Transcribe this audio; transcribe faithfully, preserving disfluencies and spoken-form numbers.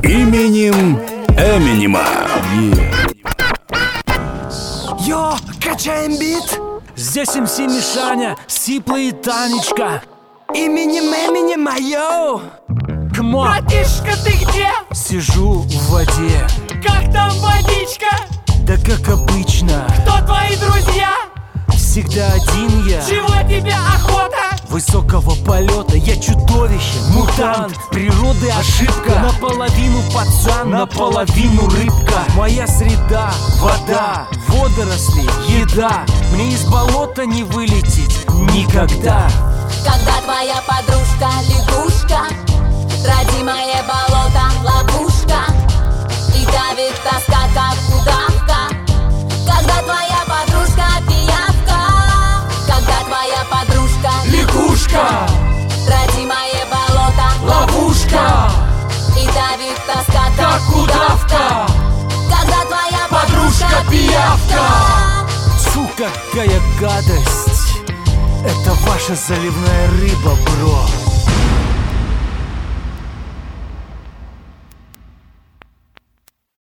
именем Эминема. Йо, качаем бит. Здесь эм си Мишаня, Сипла и Танечка. Именем Эминема, йоу. Камон. Братишка, ты где? Сижу в воде. Как там водичка? Да как обычно. Кто твои друзья? Всегда один я. Чего тебе охота? Высокого полета я чудовище, мутант. Природы ошибка. Наполовину пацан, наполовину рыбка. Моя среда, вода, водоросли, еда. Мне из болота не вылететь никогда. Когда твоя подружка лягушка, родимое болото ловушка, и давит тоска, как удавка. Когда твоя подружка пиявка, когда твоя подружка Лягушка, родимое болото ловушка, и давит тоска, как как удавка. Когда твоя Подружка подружка пиявка. пиявка. Фу, какая гадость. Это ваша заливная рыба, бро.